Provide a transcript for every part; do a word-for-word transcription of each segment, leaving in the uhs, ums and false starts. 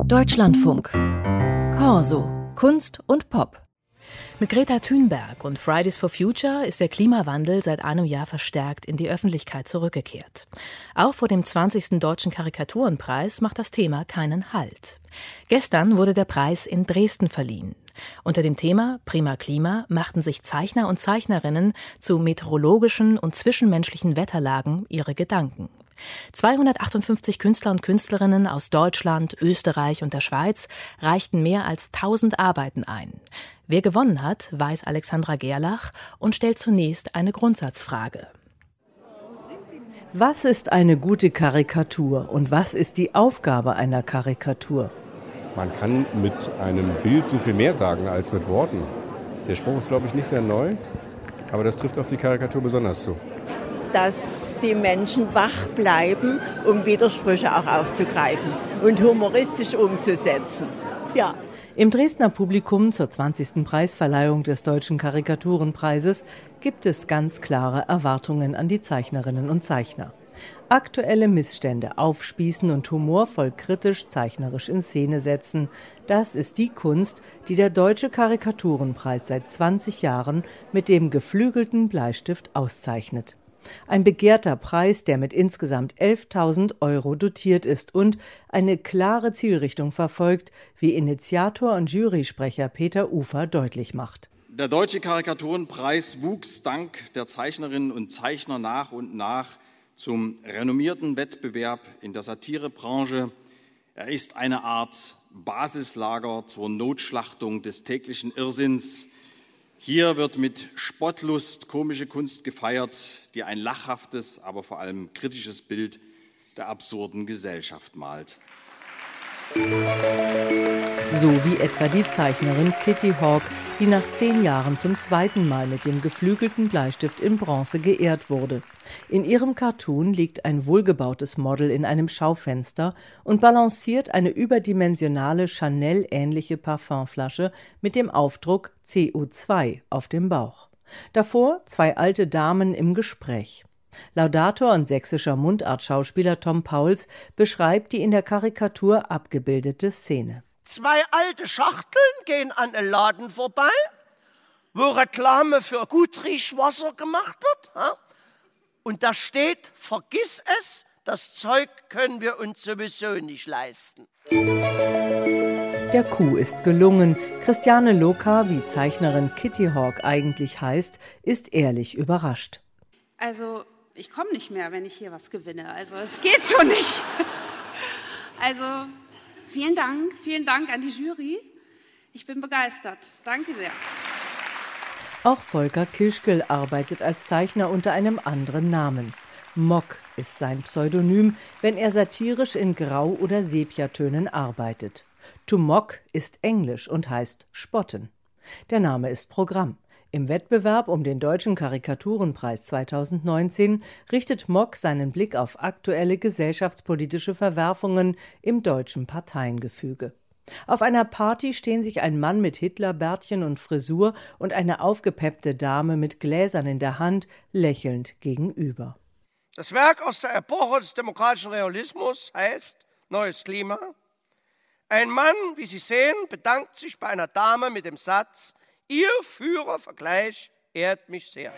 Deutschlandfunk. Corso. Kunst und Pop. Mit Greta Thunberg und Fridays for Future ist der Klimawandel seit einem Jahr verstärkt in die Öffentlichkeit zurückgekehrt. Auch vor dem zwanzigsten Deutschen Karikaturenpreis macht das Thema keinen Halt. Gestern wurde der Preis in Dresden verliehen. Unter dem Thema Prima Klima machten sich Zeichner und Zeichnerinnen zu meteorologischen und zwischenmenschlichen Wetterlagen ihre Gedanken. zweihundertachtundfünfzig Künstler und Künstlerinnen aus Deutschland, Österreich und der Schweiz reichten mehr als tausend Arbeiten ein. Wer gewonnen hat, weiß Alexandra Gerlach und stellt zunächst eine Grundsatzfrage. Was ist eine gute Karikatur und was ist die Aufgabe einer Karikatur? Man kann mit einem Bild so viel mehr sagen als mit Worten. Der Spruch ist, glaube ich, nicht sehr neu, aber das trifft auf die Karikatur besonders zu. Dass die Menschen wach bleiben, um Widersprüche auch aufzugreifen und humoristisch umzusetzen. Ja. Im Dresdner Publikum zur zwanzigsten Preisverleihung des Deutschen Karikaturenpreises gibt es ganz klare Erwartungen an die Zeichnerinnen und Zeichner. Aktuelle Missstände aufspießen und humorvoll kritisch zeichnerisch in Szene setzen, das ist die Kunst, die der Deutsche Karikaturenpreis seit zwanzig Jahren mit dem geflügelten Bleistift auszeichnet. Ein begehrter Preis, der mit insgesamt elftausend Euro dotiert ist und eine klare Zielrichtung verfolgt, wie Initiator und Jurysprecher Peter Ufer deutlich macht. Der Deutsche Karikaturenpreis wuchs dank der Zeichnerinnen und Zeichner nach und nach zum renommierten Wettbewerb in der Satirebranche. Er ist eine Art Basislager zur Notschlachtung des täglichen Irrsinns. Hier wird mit Spottlust komische Kunst gefeiert, die ein lachhaftes, aber vor allem kritisches Bild der absurden Gesellschaft malt. So wie etwa die Zeichnerin Kitty Hawk, die nach zehn Jahren zum zweiten Mal mit dem geflügelten Bleistift in Bronze geehrt wurde. In ihrem Cartoon liegt ein wohlgebautes Model in einem Schaufenster und balanciert eine überdimensionale Chanel-ähnliche Parfümflasche mit dem Aufdruck C O zwei auf dem Bauch. Davor zwei alte Damen im Gespräch. Laudator und sächsischer Mundartschauspieler Tom Pauls beschreibt die in der Karikatur abgebildete Szene. Zwei alte Schachteln gehen an einen Laden vorbei, wo Reklame für Gutriechwasser gemacht wird. Ja? Und da steht, vergiss es, das Zeug können wir uns sowieso nicht leisten. Der Coup ist gelungen. Christiane Loka, wie Zeichnerin Kitty Hawk eigentlich heißt, ist ehrlich überrascht. Also, ich komme nicht mehr, wenn ich hier was gewinne. Also, es geht so nicht. Also, vielen Dank, vielen Dank an die Jury. Ich bin begeistert. Danke sehr. Auch Volker Kischkel arbeitet als Zeichner unter einem anderen Namen. Mock ist sein Pseudonym, wenn er satirisch in Grau- oder Sepiatönen arbeitet. To mock ist Englisch und heißt spotten. Der Name ist Programm. Im Wettbewerb um den Deutschen Karikaturenpreis zweitausendneunzehn richtet Mock seinen Blick auf aktuelle gesellschaftspolitische Verwerfungen im deutschen Parteiengefüge. Auf einer Party stehen sich ein Mann mit Hitlerbärtchen und Frisur und eine aufgepeppte Dame mit Gläsern in der Hand lächelnd gegenüber. Das Werk aus der Epoche des demokratischen Realismus heißt Neues Klima. Ein Mann, wie Sie sehen, bedankt sich bei einer Dame mit dem Satz: Ihr Führervergleich ehrt mich sehr.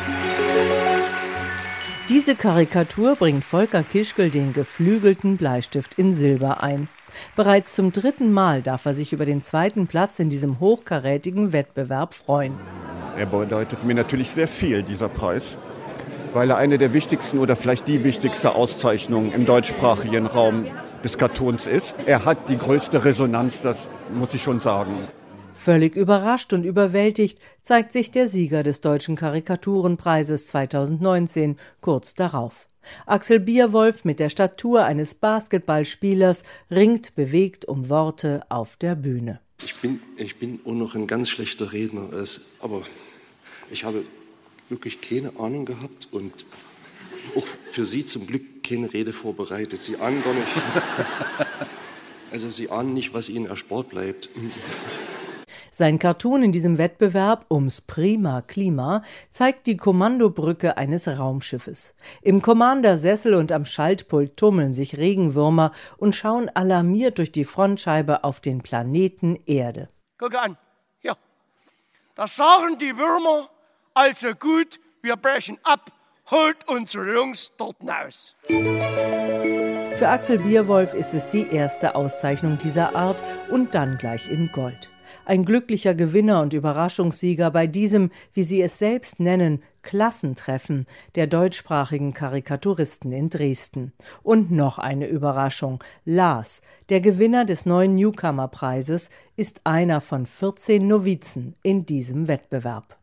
Diese Karikatur bringt Volker Kischkel den geflügelten Bleistift in Silber ein. Bereits zum dritten Mal darf er sich über den zweiten Platz in diesem hochkarätigen Wettbewerb freuen. Er bedeutet mir natürlich sehr viel, dieser Preis, weil er eine der wichtigsten oder vielleicht die wichtigste Auszeichnung im deutschsprachigen Raum des Cartoons ist. Er hat die größte Resonanz, das muss ich schon sagen. Völlig überrascht und überwältigt zeigt sich der Sieger des Deutschen Karikaturenpreises zweitausendneunzehn kurz darauf. Axel Bierwolf mit der Statur eines Basketballspielers ringt bewegt um Worte auf der Bühne. Ich bin, ich bin auch noch ein ganz schlechter Redner, aber ich habe wirklich keine Ahnung gehabt und auch für Sie zum Glück keine Rede vorbereitet. Sie ahnen gar nicht, also Sie ahnen nicht, was Ihnen erspart bleibt. Sein Cartoon in diesem Wettbewerb ums prima Klima zeigt die Kommandobrücke eines Raumschiffes. Im Commandersessel und am Schaltpult tummeln sich Regenwürmer und schauen alarmiert durch die Frontscheibe auf den Planeten Erde. Guck an, hier. Da sagen die Würmer, also gut, wir brechen ab, holt unsere Jungs dort aus. Für Axel Bierwolf ist es die erste Auszeichnung dieser Art und dann gleich in Gold. Ein glücklicher Gewinner und Überraschungssieger bei diesem, wie sie es selbst nennen, Klassentreffen der deutschsprachigen Karikaturisten in Dresden. Und noch eine Überraschung. Lars, der Gewinner des neuen Newcomer-Preises, ist einer von vierzehn Novizen in diesem Wettbewerb.